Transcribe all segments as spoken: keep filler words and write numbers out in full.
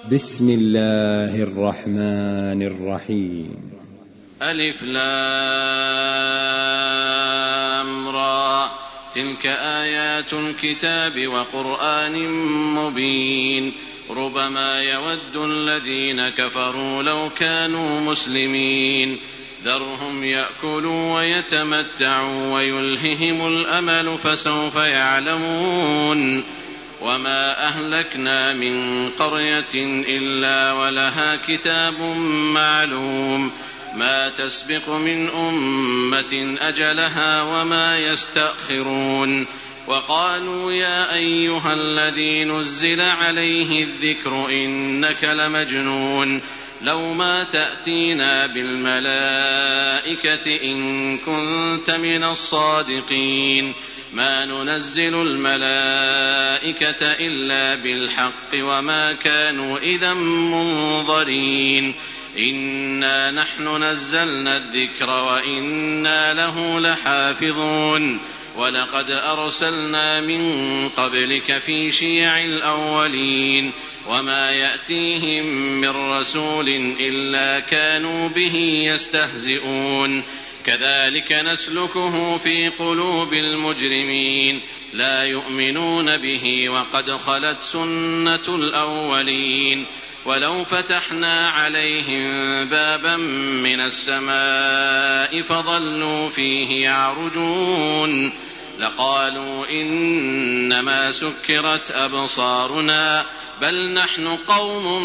بسم الله الرحمن الرحيم. ألف لام را تلك آيات الكتاب وقرآن مبين ربما يود الذين كفروا لو كانوا مسلمين ذرهم يأكلوا ويتمتعوا ويلههم الأمل فسوف يعلمون وما أهلكنا من قرية إلا ولها كتاب معلوم ما تسبق من أمة أجلها وما يستأخرون وقالوا يا أيها الذي نزل عليه الذكر إنك لمجنون لو ما تأتينا بالملائكة إن كنت من الصادقين ما ننزل الملائكة إلا بالحق وما كانوا إذا منظرين إنا نحن نزلنا الذكر وإنا له لحافظون ولقد أرسلنا من قبلك في شيع الأولين وما يأتيهم من رسول إلا كانوا به يستهزئون كذلك نسلكه في قلوب المجرمين لا يؤمنون به وقد خلت سنة الأولين ولو فتحنا عليهم بابا من السماء فظلوا فيه يعرجون لقالوا إنما سكرت أبصارنا بل نحن قوم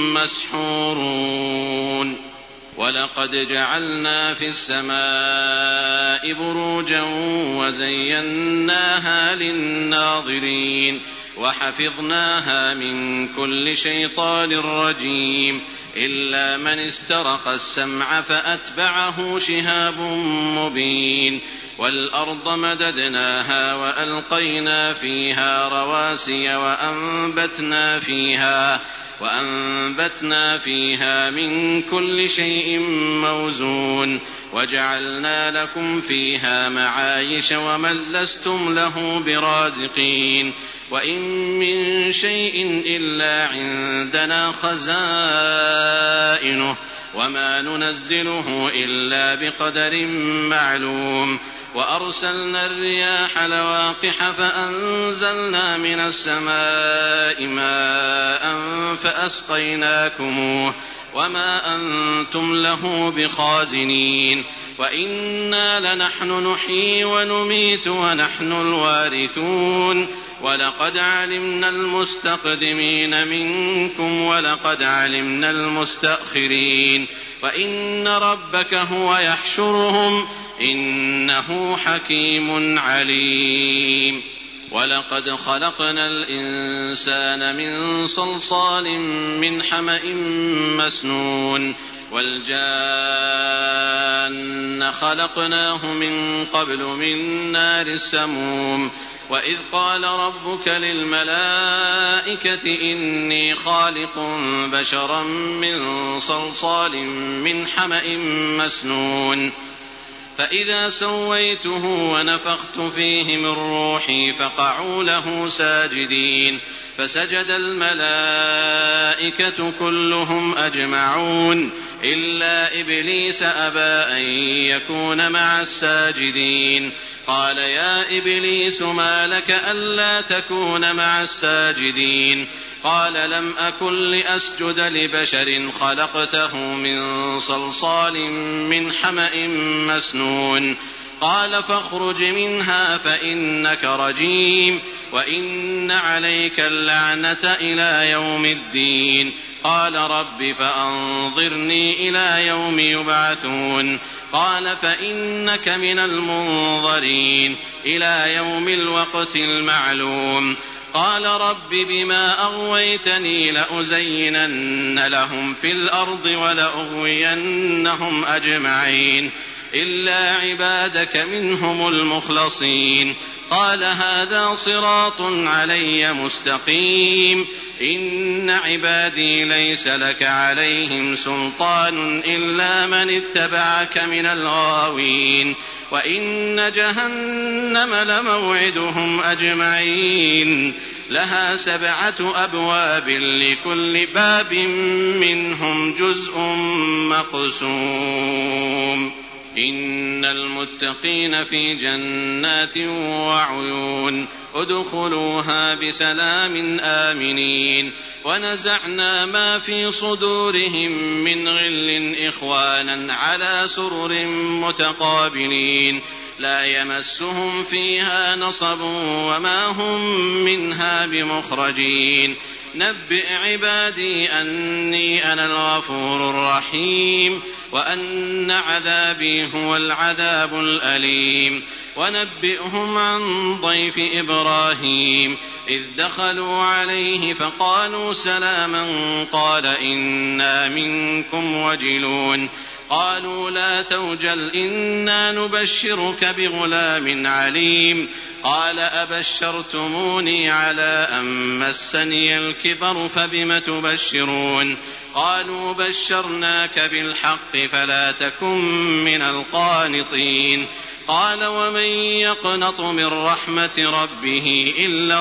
مسحورون ولقد جعلنا في السماء بروجا وزيناها للناظرين وحفظناها من كل شيطان رجيم إلا من استرق السمع فأتبعه شهاب مبين والأرض مددناها وألقينا فيها رواسي وأنبتنا فيها وأنبتنا فيها من كل شيء موزون وجعلنا لكم فيها معايش ومن لستم له برازقين وإن من شيء إلا عندنا خزائنه وما ننزله إلا بقدر معلوم وأرسلنا الرياح لواقح فأنزلنا من السماء ماء فأسقيناكموه وما أنتم له بخازنين وإنا لنحن نحيي ونميت ونحن الوارثون ولقد علمنا المستقدمين منكم ولقد علمنا المستأخرين وإن ربك هو يحشرهم إنه حكيم عليم ولقد خلقنا الإنسان من صلصال من حمأ مسنون والجان خلقناه من قبل من نار السموم وإذ قال ربك للملائكة إني خالق بشرا من صلصال من حمأ مسنون فإذا سويته ونفخت فيه من روحي فقعوا له ساجدين فسجد الملائكة كلهم أجمعون إلا إبليس أبى أن يكون مع الساجدين قال يا إبليس ما لك ألا تكون مع الساجدين قال لم أكن لأسجد لبشر خلقته من صلصال من حمأ مسنون قال فاخرج منها فإنك رجيم وإن عليك اللعنة إلى يوم الدين قال رب فأنظرني إلى يوم يبعثون قال فإنك من المنظرين إلى يوم الوقت المعلوم قال رب بما أغويتني لأزينن لهم في الأرض ولأغوينهم أجمعين إلا عبادك منهم المخلصين قال هذا صراط علي مستقيم إن عبادي ليس لك عليهم سلطان إلا من اتبعك من الغاوين وإن جهنم لموعدهم أجمعين لها سبعة أبواب لكل باب منهم جزء مقسوم إن المتقين في جنات وعيون ادخلوها بسلام آمنين ونزعنا ما في صدورهم من غل إخوانا على سرر متقابلين لا يمسهم فيها نصب وما هم منها بمخرجين نبئ عبادي أني أنا الغفور الرحيم وأن عذابي هو العذاب الأليم ونبئهم عن ضيف إبراهيم إذ دخلوا عليه فقالوا سلاما قال إنا منكم وجلون قالوا لا توجل إنا نبشرك بغلام عليم قال أبشرتموني على أن مسني الكبر فبم تبشرون قالوا بشرناك بالحق فلا تكن من القانطين قال ومن يقنط من رحمة ربه إلا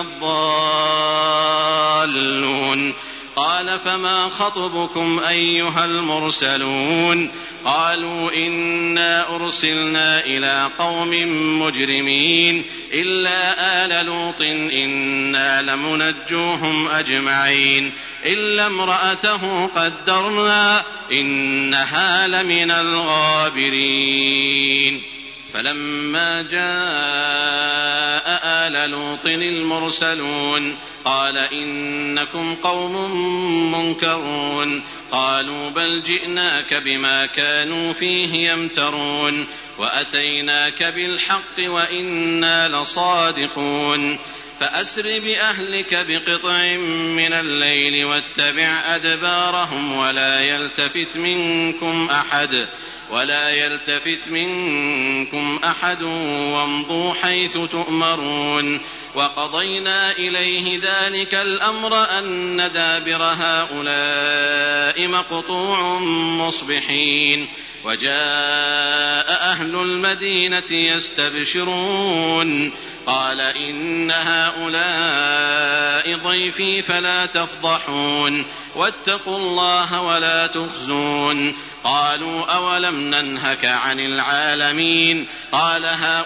الضالون قال فما خطبكم أيها المرسلون قالوا إنا أرسلنا إلى قوم مجرمين إلا آل لوط إنا لمنجوهم أجمعين إلا امرأته قدرنا إنها لمن الغابرين فلما جاء آل لوط المرسلون قال إنكم قوم منكرون قالوا بل جئناك بما كانوا فيه يمترون وأتيناك بالحق وإنا لصادقون فأسر بأهلك بقطع من الليل واتبع أدبارهم ولا يلتفت منكم أحد ولا يلتفت منكم أحد وامضوا حيث تؤمرون وقضينا إليه ذلك الأمر أن دابر هؤلاء مقطوع مصبحين وجاء أهل المدينة يستبشرون قال إن هؤلاء ضيفي فلا تفضحون واتقوا الله ولا تخزون قالوا أولم ننهك عن العالمين قال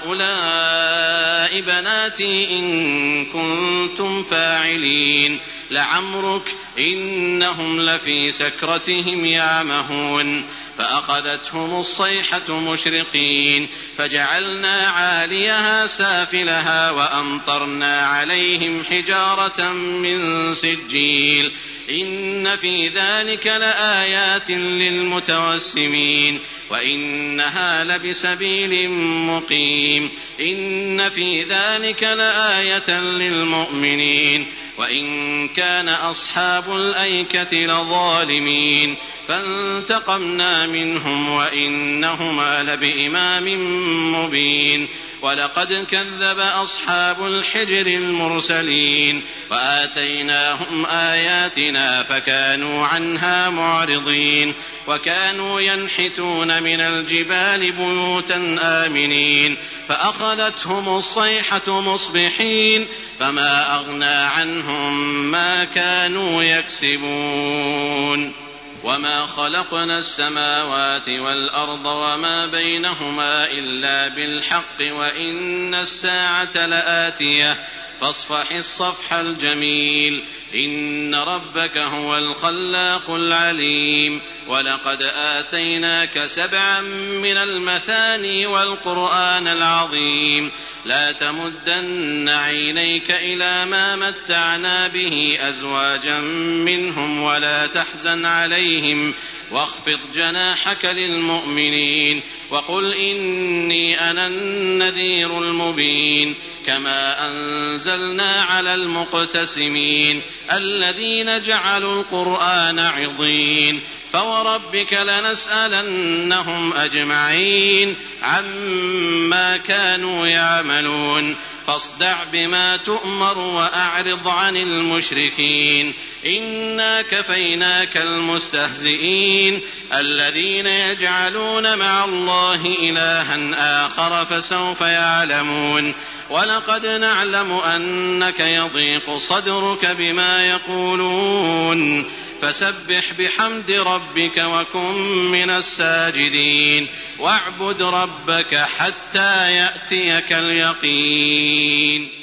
هؤلاء بناتي إن كنتم فاعلين لعمرك إنهم لفي سكرتهم يعمهون فأخذتهم الصيحة مشرقين فجعلنا عاليها سافلها وأمطرنا عليهم حجارة من سجيل إن في ذلك لآيات للمتوسمين وإنها لبسبيل مقيم إن في ذلك لآية للمؤمنين وإن كان أصحاب الأيكة لظالمين فانتقمنا منهم وإنهما لبإمام مبين ولقد كذب أصحاب الحجر المرسلين فآتيناهم آياتنا فكانوا عنها معرضين وكانوا ينحتون من الجبال بيوتا آمنين فأخذتهم الصيحة مصبحين فما أغنى عنهم ما كانوا يكسبون وما خلقنا السماوات والأرض وما بينهما إلا بالحق وإن الساعة لآتية فاصفح الصفح الجميل إن ربك هو الخلاق العليم ولقد آتيناك سبعا من المثاني والقرآن العظيم لا تمدن عينيك إلى ما متعنا به أزواجا منهم ولا تحزن عليهم واخفض جناحك للمؤمنين وقل إني أنا النذير المبين كما أنزلنا على المقتسمين الذين جعلوا القرآن عضين فوربك لنسألنهم أجمعين عما كانوا يعملون فاصدع بما تؤمر وأعرض عن المشركين إنا كفيناك المستهزئين الذين يجعلون مع الله إلها آخر فسوف يعلمون ولقد نعلم أنك يضيق صدرك بما يقولون فسبح بحمد ربك وكن من الساجدين واعبد ربك حتى يأتيك اليقين